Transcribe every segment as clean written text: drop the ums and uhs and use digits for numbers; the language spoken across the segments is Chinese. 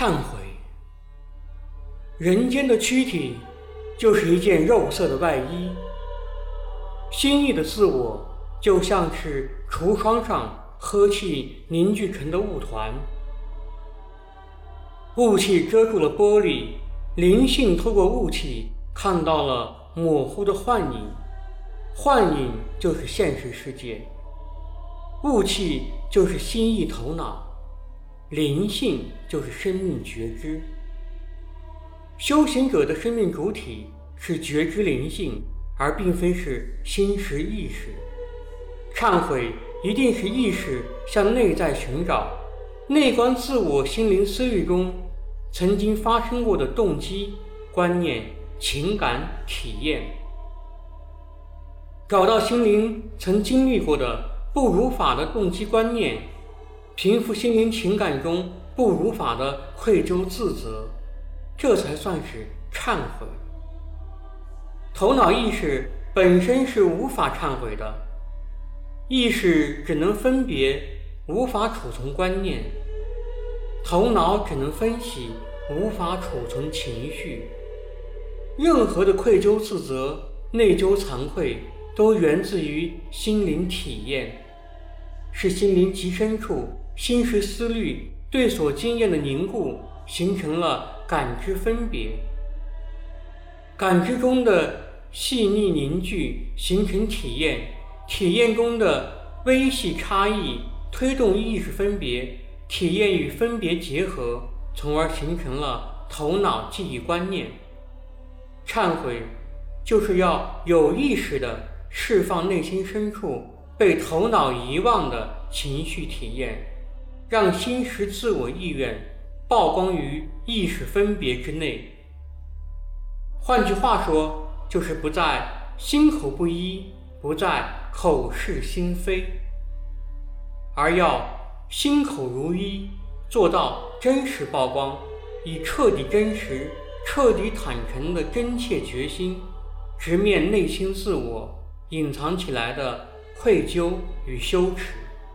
忏悔。人间的躯体就是一件肉色的外衣，心意的自我就像是橱窗上呵气凝聚成的雾团，雾气遮住了玻璃，灵性透过雾气看到了模糊的幻影，幻影就是现实世界，雾气就是心意头脑，灵性就是生命觉知。修行者的生命主体是觉知灵性，而并非是心识意识。忏悔一定是意识向内在寻找，内观自我心灵思虑中曾经发生过的动机、观念、情感、体验，找到心灵曾经历过的不如法的动机观念，平复心灵情感中不如法的愧疚自责，这才算是忏悔。头脑意识本身是无法忏悔的，意识只能分别，无法储存观念；头脑只能分析，无法储存情绪。任何的愧疚自责、内疚惭愧，都源自于心灵体验，是心灵极深处心识思虑对所经验的凝固，形成了感知分别。感知中的细腻凝聚形成体验，体验中的微细差异推动意识分别，体验与分别结合，从而形成了头脑记忆观念。忏悔就是要有意识地释放内心深处被头脑遗忘的情绪体验，让心识自我意愿曝光于意识分别之内。换句话说，就是不再心口不一，不再口是心非，而要心口如一，做到真实曝光，以彻底真实、彻底坦诚的真切决心，直面内心自我隐藏起来的愧疚与羞耻。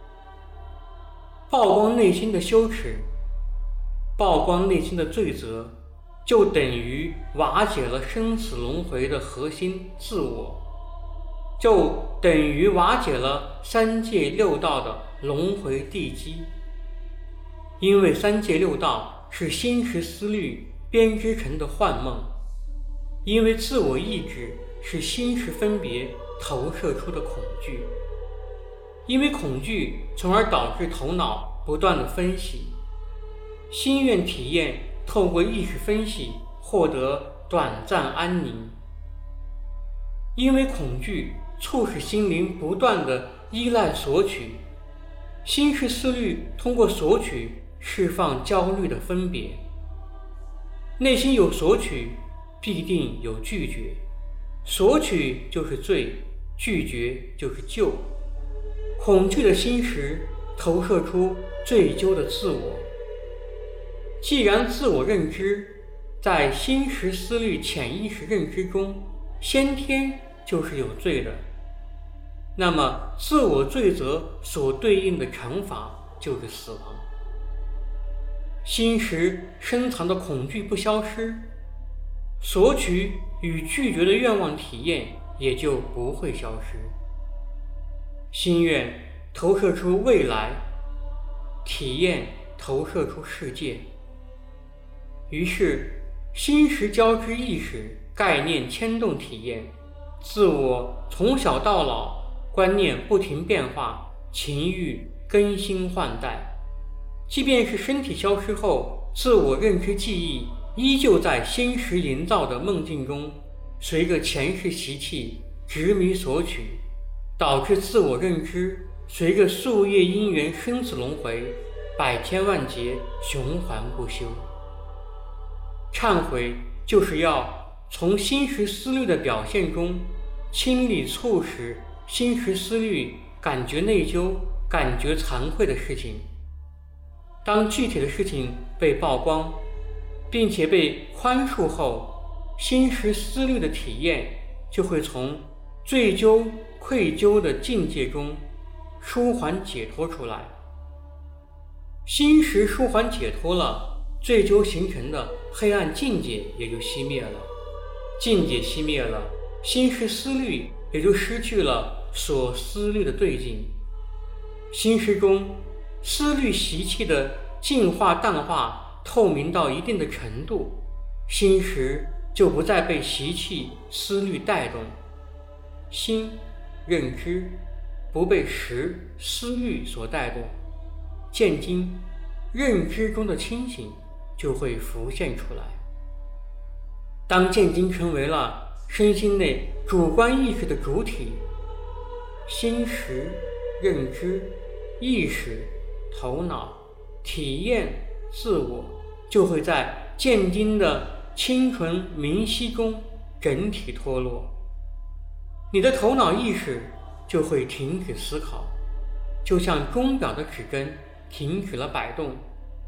曝光内心的羞耻，曝光内心的罪责，就等于瓦解了生死轮回的核心自我，就等于瓦解了三界六道的轮回地基。因为三界六道是心识思虑编织成的幻梦，因为自我意志是心识分别投射出的恐惧，因为恐惧从而导致头脑不断的分析，心愿体验透过意识分析获得短暂安宁。因为恐惧促使心灵不断的依赖索取，心识思虑通过索取释放焦虑的分别。内心有索取，必定有拒绝，索取就是罪，拒绝就是救。恐惧的心识投射出罪疚的自我。既然自我认知在心识思虑潜意识认知中先天就是有罪的，那么自我罪责所对应的惩罚就是死亡。心识深藏的恐惧不消失，索取与拒绝的愿望体验也就不会消失。心愿投射出未来，体验投射出世界，于是心识交织意识概念牵动体验，自我从小到老观念不停变化，情欲更新换代。即便是身体消失后，自我认知记忆依旧在心识营造的梦境中，随着前世习气执迷索取，导致自我认知随着宿业因缘生死轮回百千万劫循环不休。忏悔就是要从心识思虑的表现中清理促使心识思虑感觉内疚、感觉惭愧的事情。当具体的事情被曝光并且被宽恕后，心识思虑的体验就会从罪疚、愧疚的境界中舒缓解脱出来。心识舒缓解脱了， 追究形成的黑暗境界也就熄灭了。境界熄灭了，心识思虑也就失去了所思虑的对境。心识中思虑习气的净化淡化透明到一定的程度，心识就不再被习气思虑带动，心认知不被识思虑所带动，见经认知中的清醒就会浮现出来。当见经成为了身心内主观意识的主体，心识、认知、意识、头脑、体验、自我就会在见经的清纯明晰中整体脱落。你的头脑意识就会停止思考，就像钟表的指针停止了摆动。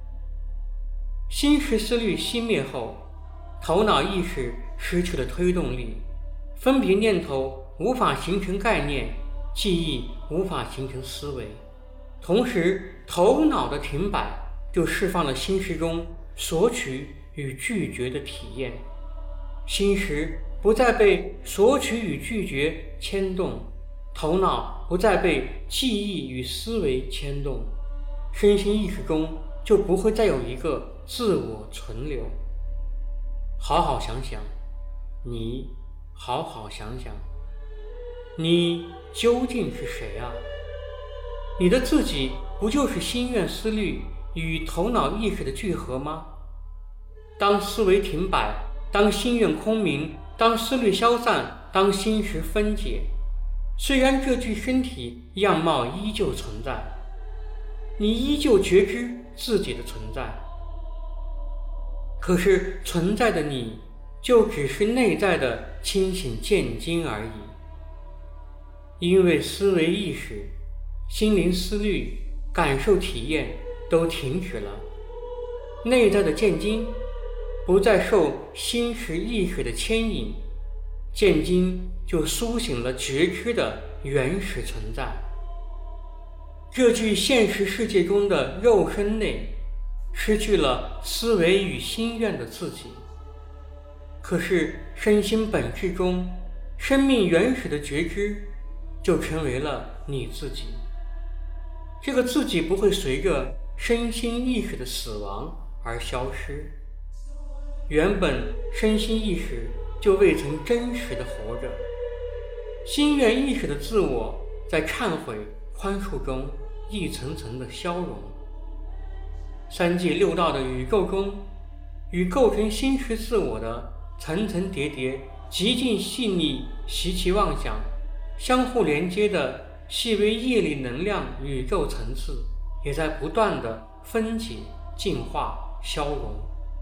心识思虑熄灭后，头脑意识失去了推动力，分别念头无法形成概念，记忆无法形成思维。同时，头脑的停摆就释放了心识中索取与拒绝的体验，心识不再被索取与拒绝牵动，头脑不再被记忆与思维牵动，身心意识中就不会再有一个自我存留。好好想想，你好好想想，你究竟是谁啊？你的自己不就是心愿思虑与头脑意识的聚合吗？当思维停摆，当心愿空明，当思虑消散，当心识分解，虽然这具身体样貌依旧存在，你依旧觉知自己的存在，可是存在的你就只是内在的清醒见经而已。因为思维意识、心灵思虑、感受体验都停止了，内在的见经不再受心识意识的牵引，见经就苏醒了觉知的原始存在。这具现实世界中的肉身内失去了思维与心愿的自己，可是身心本质中生命原始的觉知就成为了你自己。这个自己不会随着身心意识的死亡而消失，原本身心意识就未曾真实的活着。心愿意识的自我在忏悔宽恕中一层层的消融。三界六道的宇宙中，与构成心识自我的层层叠叠极尽细腻习气妄想相互连接的细微业力能量宇宙层次也在不断的分解、净化、消融。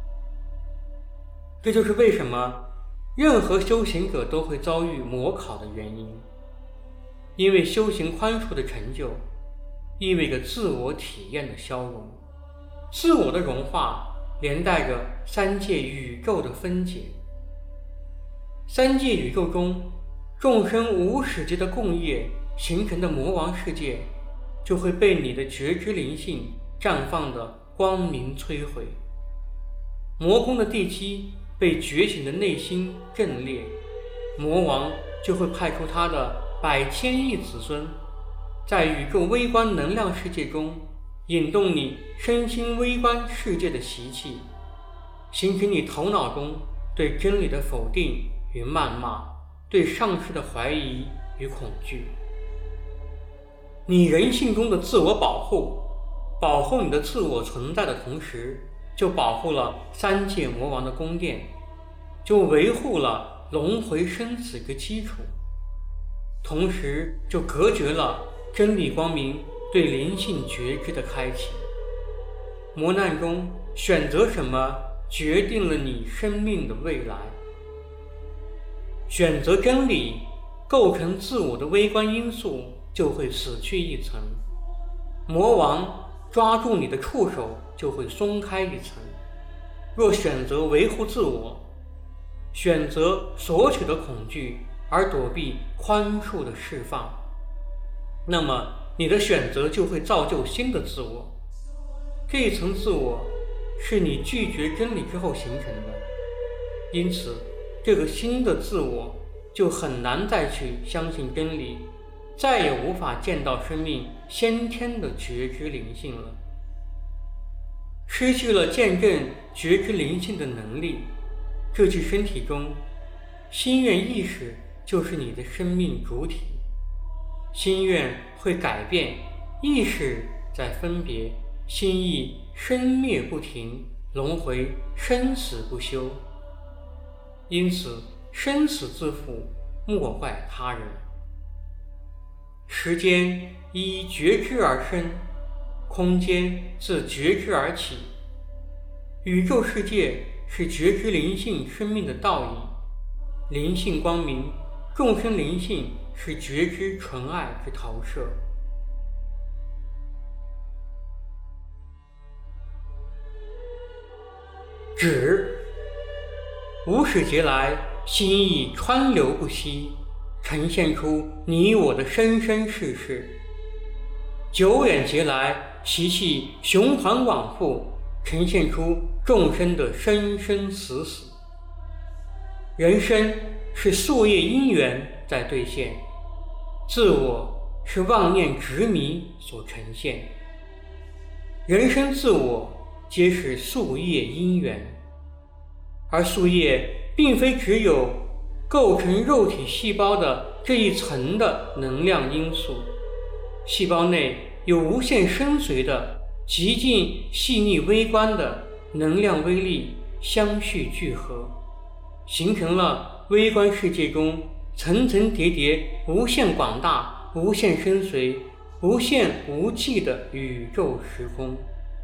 这就是为什么任何修行者都会遭遇魔考的原因。因为修行宽恕的成就意味着自我体验的消融，自我的融化连带着三界宇宙的分解。三界宇宙中众生无始劫的共业形成的魔王世界，就会被你的觉知灵性绽放的光明摧毁。魔宫的地基被觉醒的内心震裂，魔王就会派出他的100千亿子孙，在宇宙微观能量世界中引动你身心微观世界的习气，形成你头脑中对真理的否定与谩骂，对上师的怀疑与恐惧。你人性中的自我保护，保护你的自我存在的同时，就保护了三界魔王的宫殿，就维护了轮回生死的基础，同时就隔绝了真理光明对灵性觉知的开启。磨难中选择什么，决定了你生命的未来。选择真理，构成自我的微观因素就会死去一层，魔王抓住你的触手就会松开一层。若选择维护自我，选择索取的恐惧而躲避宽恕的释放，那么你的选择就会造就新的自我。这一层自我是你拒绝真理之后形成的，因此这个新的自我就很难再去相信真理，再也无法见到生命先天的觉知灵性了。失去了见证觉知灵性的能力，这具身体中，心愿意识就是你的生命主体。心愿会改变，意识在分别，心意生灭不停，轮回生死不休。因此生死自负，莫怪他人。时间依觉知而生，空间自觉知而起。宇宙世界是觉知灵性生命的道义，灵性光明，众生灵性是觉知纯爱之投射。止，无始劫来，心意川流不息，呈现出你我的生生世世。久远劫来，习气循环往复，呈现出众生的生生死死。人生是夙业因缘在兑现，自我是妄念执迷所呈现。人生自我皆是夙业因缘，而夙业并非只有构成肉体细胞的这一层的能量因素，细胞内有无限深邃的极尽细腻微观的能量微粒相续聚合，形成了微观世界中层层叠叠无限广大无限深邃无限无际的宇宙时空。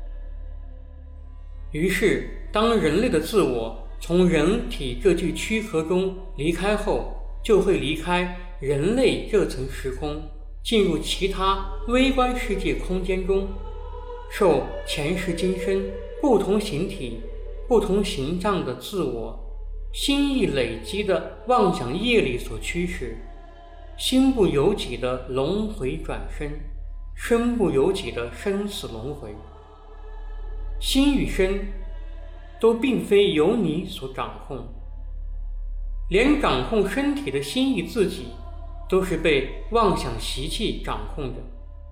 于是当人类的自我从人体这具躯壳中离开后，就会离开人类这层时空，进入其他微观世界空间中，受前世今生不同形体不同形象的自我心意累积的妄想业力所驱使，心不由己的轮回转生，身不由己的生死轮回。心与身都并非由你所掌控，连掌控身体的心意自己都是被妄想习气掌控着。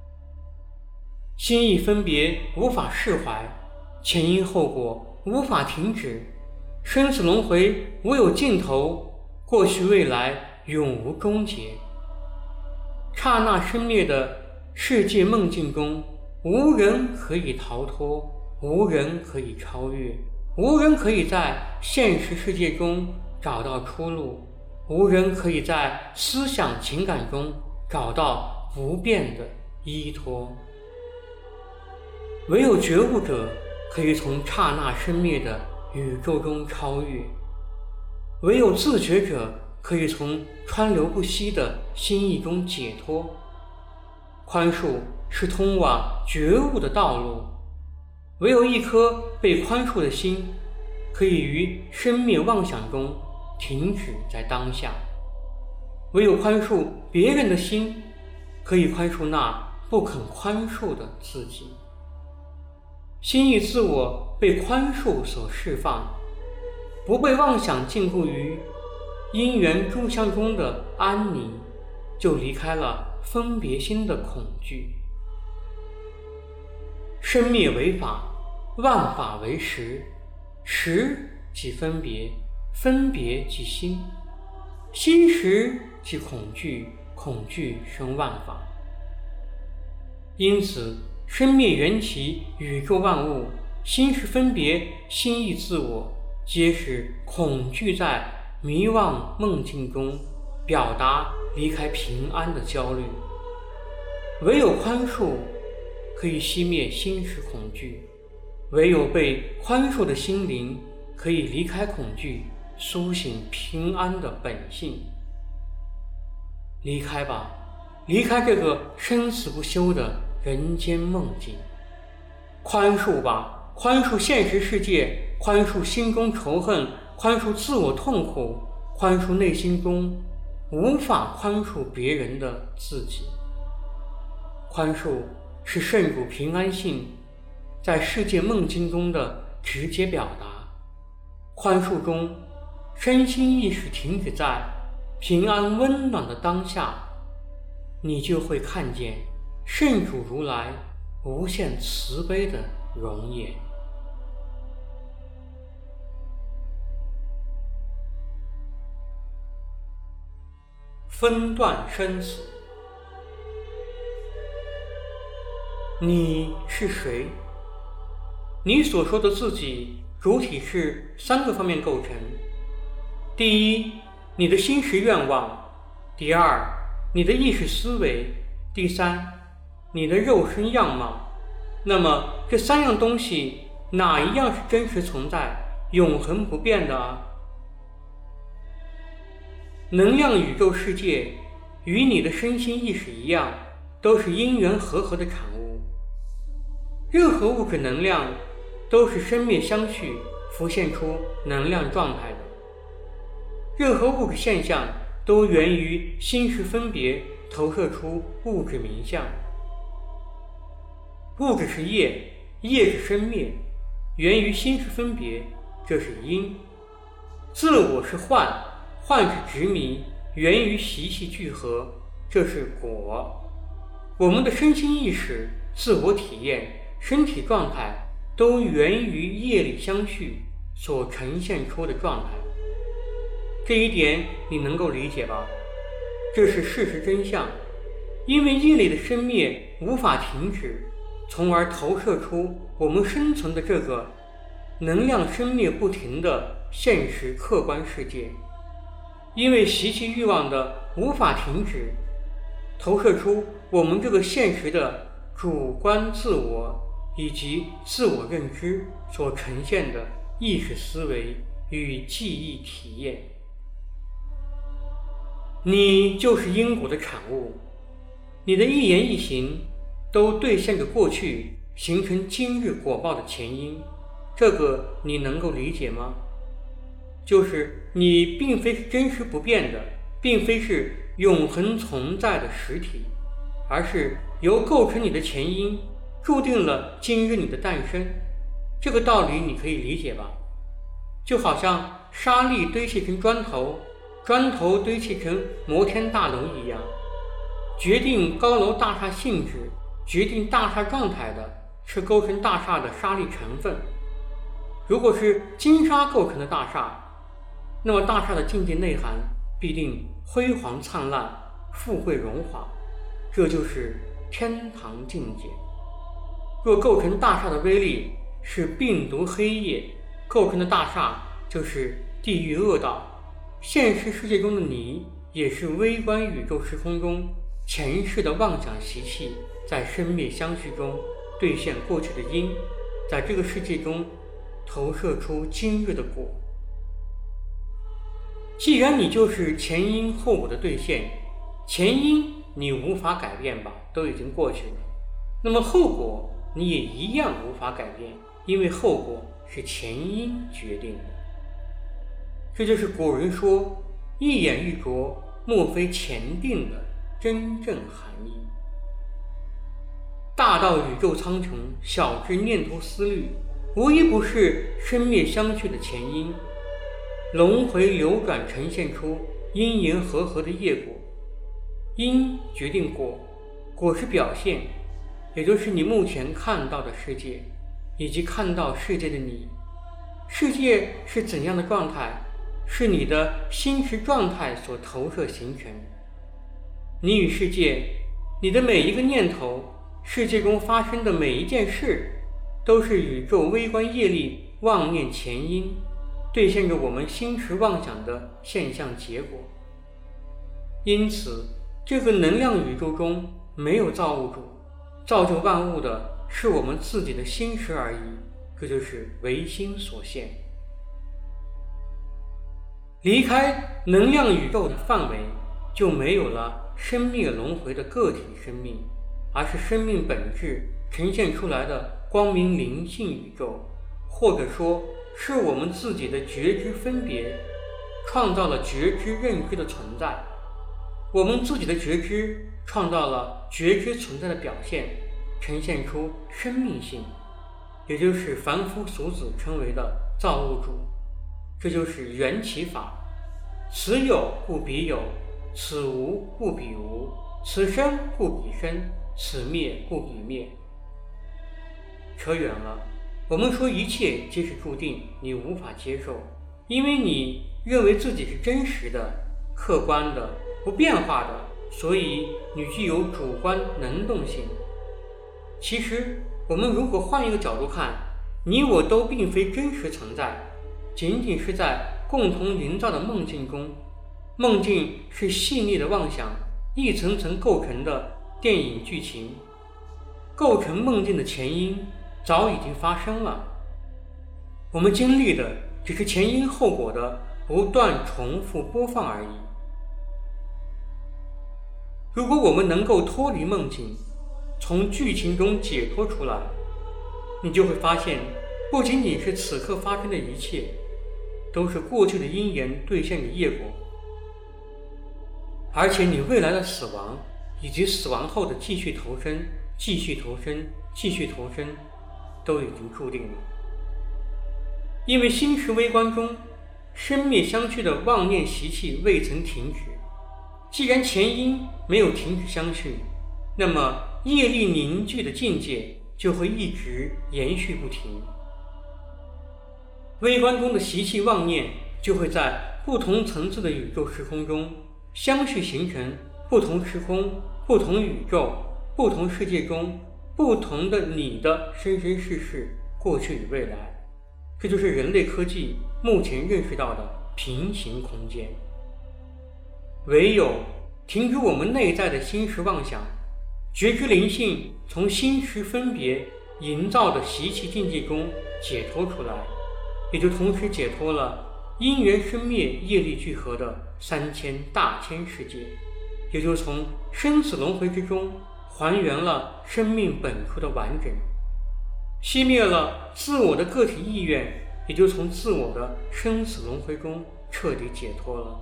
心意分别无法释怀，前因后果无法停止，生死轮回无有尽头，过去未来永无终结。刹那生灭的世界梦境中，无人可以逃脱，无人可以超越，无人可以在现实世界中找到出路，无人可以在思想情感中找到不变的依托。唯有觉悟者可以从刹那生灭的宇宙中超越，唯有自觉者可以从川流不息的心意中解脱。宽恕是通往觉悟的道路，唯有一颗被宽恕的心，可以于生灭妄想中停止在当下。唯有宽恕别人的心，可以宽恕那不肯宽恕的自己。心意自我被宽恕所释放，不被妄想禁锢于因缘诸相中的安宁，就离开了分别心的恐惧。生灭为法，万法为实，实即分别，分别即心，心实即恐惧，恐惧生万法。因此生灭缘起宇宙万物，心是分别，心意自我，皆是恐惧在迷妄梦境中表达离开平安的焦虑。唯有宽恕可以熄灭心识恐惧，唯有被宽恕的心灵可以离开恐惧，苏醒平安的本性。离开吧，离开这个生死不休的人间梦境。宽恕吧，宽恕现实世界，宽恕心中仇恨，宽恕自我痛苦，宽恕内心中无法宽恕别人的自己。宽恕是圣主平安性在世界梦境中的直接表达。宽恕中，身心意识停止在平安温暖的当下，你就会看见圣主如来无限慈悲的容颜。分段生死。你是谁？你所说的自己主体是3个方面构成：第一，你的心识愿望；第二，你的意识思维；第三，你的肉身样貌。那么这3样东西哪一样是真实存在、永恒不变的啊？能量宇宙世界与你的身心意识一样，都是因缘和合的产物。任何物质能量都是生灭相续浮现出能量状态的。任何物质现象都源于心识分别投射出物质名相。物质是业，业是生灭，源于心识分别，这是因。自我是幻，幻是执迷，源于习气聚合，这是果。我们的身心意识、自我体验、身体状态都源于业力相续所呈现出的状态。这一点你能够理解吧？这是事实真相。因为业力的生灭无法停止，从而投射出我们生存的这个能量生灭不停的现实客观世界。因为习气欲望的无法停止，投射出我们这个现实的主观自我以及自我认知所呈现的意识思维与记忆体验。你就是因果的产物，你的一言一行都兑现着过去形成今日果报的前因，这个你能够理解吗？就是你并非是真实不变的，并非是永恒存在的实体，而是由构成你的前因注定了今日你的诞生。这个道理你可以理解吧？就好像沙粒堆砌成砖头，砖头堆砌成摩天大楼一样，决定高楼大厦性质、决定大厦状态的是构成大厦的沙粒成分。如果是金沙构成的大厦，那么大厦的境界内涵必定辉煌灿烂、富贵荣华，这就是天堂境界。若构成大厦的威力是病毒黑夜，构成的大厦就是地狱恶道。现实世界中的你也是微观宇宙时空中前世的妄想习气，在生灭相续中兑现过去的因，在这个世界中投射出今日的果。既然你就是前因后果的兑现，前因你无法改变吧，都已经过去了，那么后果你也一样无法改变，因为后果是前因决定的。这就是古人说一眼一啄莫非前定的真正含义。大到宇宙苍穹，小至念头思虑，无一不是生灭相续的前因。轮回流转呈现出因缘和合的业果，因决定果，果是表现，也就是你目前看到的世界，以及看到世界的你。世界是怎样的状态，是你的心识状态所投射形成。你与世界，你的每一个念头，世界中发生的每一件事，都是宇宙微观业力妄念前因，兑现着我们心识妄想的现象结果。因此，这个能量宇宙中没有造物主，造就万物的是我们自己的心识而已，这就是唯心所现。离开能量宇宙的范围，就没有了生灭轮回的个体生命，而是生命本质呈现出来的光明灵性宇宙，或者说是我们自己的觉知分别创造了觉知认知的存在。我们自己的觉知创造了觉知存在的表现，呈现出生命性。 也就是凡夫俗子称为的造物主。这就是缘起法，此有故彼有，此无故彼无，此生故彼生，此灭故彼灭。扯远了，我们说一切皆是注定，你无法接受，因为你认为自己是真实的、客观的、不变化的，所以你具有主观能动性。其实我们如果换一个角度看，你我都并非真实存在，仅仅是在共同营造的梦境中。梦境是细腻的妄想一层层构成的电影剧情，构成梦境的前因早已经发生了，我们经历的只是前因后果的不断重复播放而已。如果我们能够脱离梦境，从剧情中解脱出来，你就会发现，不仅仅是此刻发生的一切，都是过去的因缘兑现的业果，而且你未来的死亡以及死亡后的继续投生、继续投生、继续投生，都已经注定了。因为心识微观中生灭相续的妄念习气未曾停止，既然前因没有停止相续，那么业力凝聚的境界就会一直延续不停。微观中的习气妄念就会在不同层次的宇宙时空中相续，形成不同时空、不同宇宙、不同世界中不同的你的生生世世、过去与未来。这就是人类科技目前认识到的平行空间。唯有停止我们内在的心识妄想，觉知灵性从心识分别营造的习气境界中解脱出来，也就同时解脱了因缘生灭业力聚合的3000大千世界，也就从生死轮回之中还原了生命本初的完整，熄灭了自我的个体意愿，也就从自我的生死轮回中彻底解脱了。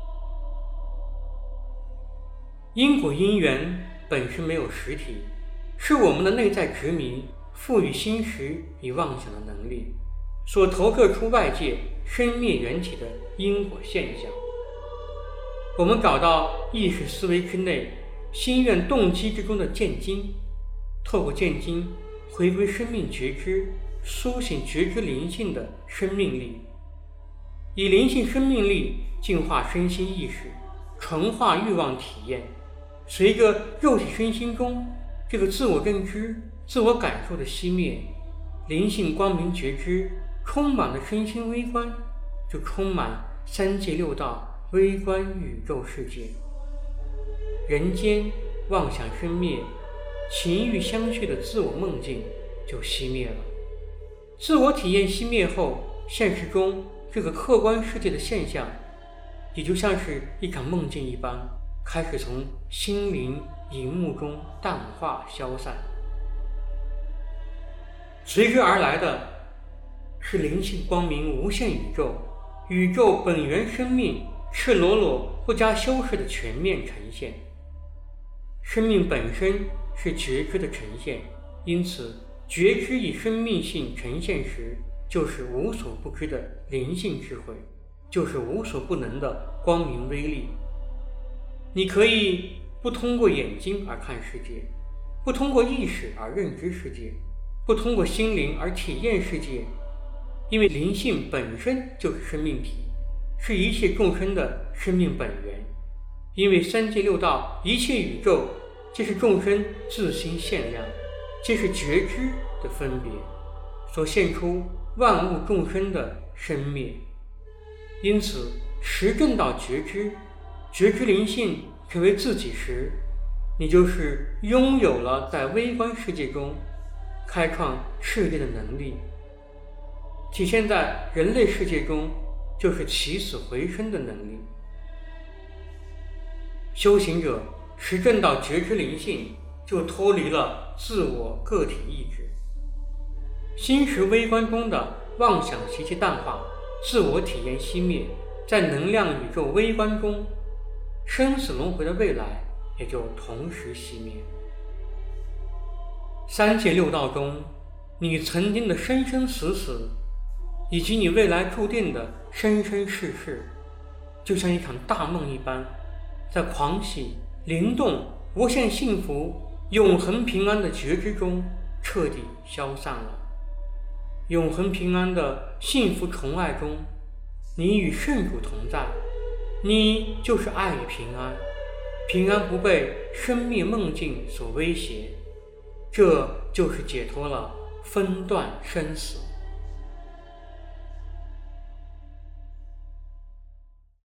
因果因缘本身没有实体，是我们的内在执迷赋予心识与妄想的能力，所投射出外界生灭缘起的因果现象。我们找到意识思维之内心愿动机之中的见精，透过见精回归生命觉知，苏醒觉知灵性的生命力，以灵性生命力净化身心意识，纯化欲望体验。随着肉体身心中这个自我认知、自我感受的熄灭，灵性光明觉知充满了身心微观，就充满三界六道微观宇宙世界。人间妄想生灭，情欲相续的自我梦境就熄灭了。自我体验熄灭后，现实中这个客观世界的现象也就像是一场梦境一般，开始从心灵荧幕中淡化消散。随之而来的是灵性光明无限宇宙，宇宙本源生命赤裸裸不加修饰的全面呈现。生命本身是觉知的呈现，因此觉知以生命性呈现时，就是无所不知的灵性智慧，就是无所不能的光明威力。你可以不通过眼睛而看世界，不通过意识而认知世界，不通过心灵而体验世界，因为灵性本身就是生命体，是一切众生的生命本源。因为三界六道一切宇宙皆是众生自心限量，皆是觉知的分别所现出万物众生的生灭。因此实证到觉知，觉知灵性成为自己时，你就是拥有了在微观世界中开创世界的能力。体现在人类世界中，就是起死回生的能力。修行者实证到觉知灵性，就脱离了自我个体意志。心识微观中的妄想习气淡化，自我体验熄灭，在能量宇宙微观中，生死轮回的未来也就同时熄灭。三界六道中， 你曾经的生生死死，以及你未来注定的生生世世，就像一场大梦一般，在狂喜、灵动、无限幸福、永恒平安的觉知中彻底消散了。永恒平安的幸福宠爱中，你与圣主同在，你就是爱与平安，平安不被生灭梦境所威胁，这就是解脱了分段生死。